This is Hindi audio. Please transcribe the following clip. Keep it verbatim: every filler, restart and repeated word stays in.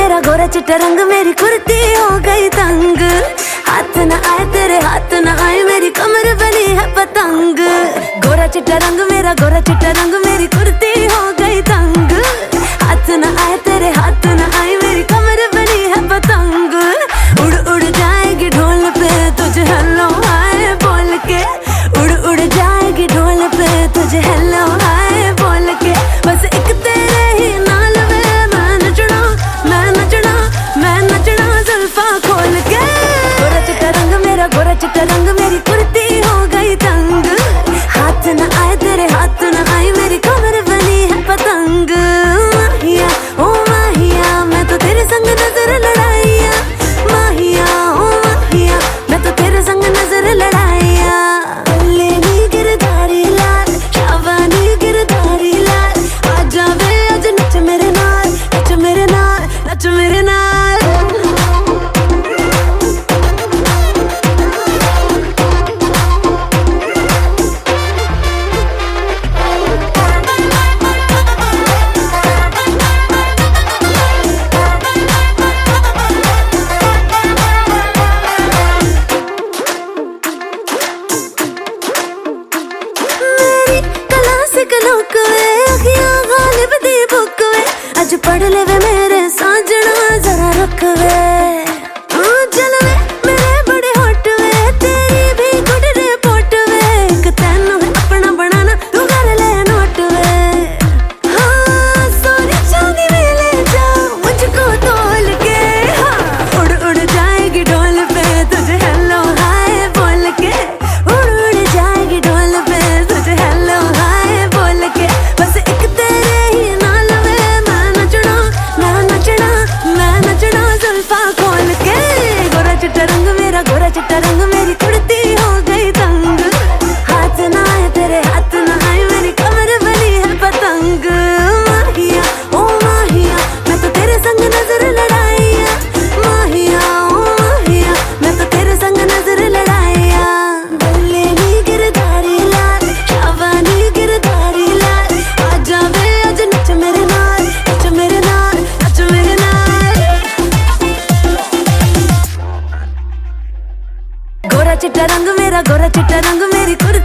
मेरा गोरा चिट्टा रंग मेरी कुर्ती हो गई तंग। हाथ न आए तेरे हाथ न आए मेरी कमर बनी है पतंग। गोरा चिट्टा रंग मेरा गोरा चिट्टा रंग मेरी कुर्ती हो गई तंग। हाथ न आए तेरे हाथ न आए मेरी कमर बनी है पतंग। उड़ उड़ जाएगी ढोल पे तुझे हेलो हाय बोल के। उड़ उड़ जाएगी ढोल पे तुझे हेलो हाय बोल के। बस एक तेरे ही नाल में मैं नचना मैं नचना मैं नचना जुल्फा खोल के। गोरा चिट्टा रंग मेरा गोरा चिट्टा रंग मेरी कुर्ती हो गई तंग। हाथ न आए तेरे हाथ न आए मेरी कमर बनी है पतंग। माहिया ओ माहिया मैं तो तेरे संग नजर लड़ाइया। माहिया ओ माहिया मैं तो तेरे संग नजर लड़ाइया। अल्ले नी गिरधारी लाल शाबानी गिरधारी लाल। आजा वे आज नच मेरे नाल नच मेरे नाल नच मेरे नाल। अज पढ़ ले वे मेरे साजना जरा रख वे। चल वे मेरे बड़े होट वे तेरी भी गुड रिपोर्ट वे। एक तेनू है अपना बनाना तू कर ले नोट वे। हाँ सोनी चांदी में ले जा मुझको तोल के। हाँ उड़ उड़ जाएगी ढोल पे तुझे हेलो हाय बोल के। उड़ उड़ जाएगी ढोल पे तुझे हेलो हाय बोल के। बस एक तेरे ही नाल में मैं नचना मैं नचना जुल्फा खोल के। गोरा चिट्टा रंग मेरा गोरा चिट्टा रंग मेरी कुर्ती हो गई तंग। हाथ न आए तेरे हाथ न आए मेरी कमर बनी है पतंग। माहिया ओ माहिया मैं तो तेरे संग नजर लड़ाइया। माहिया ओ माहिया मैं तो तेरे संग नजर लड़ाइया। बल्ले नी गिरधारी लाल शाबानी गिरधारी लाल। आजा वे आज नच मेरे नाल नच मेरे नाल नच मेरे नाल। गोरा चिट्टा रंग मेरा गोरा चिट्टा रंग मेरी कुर्ती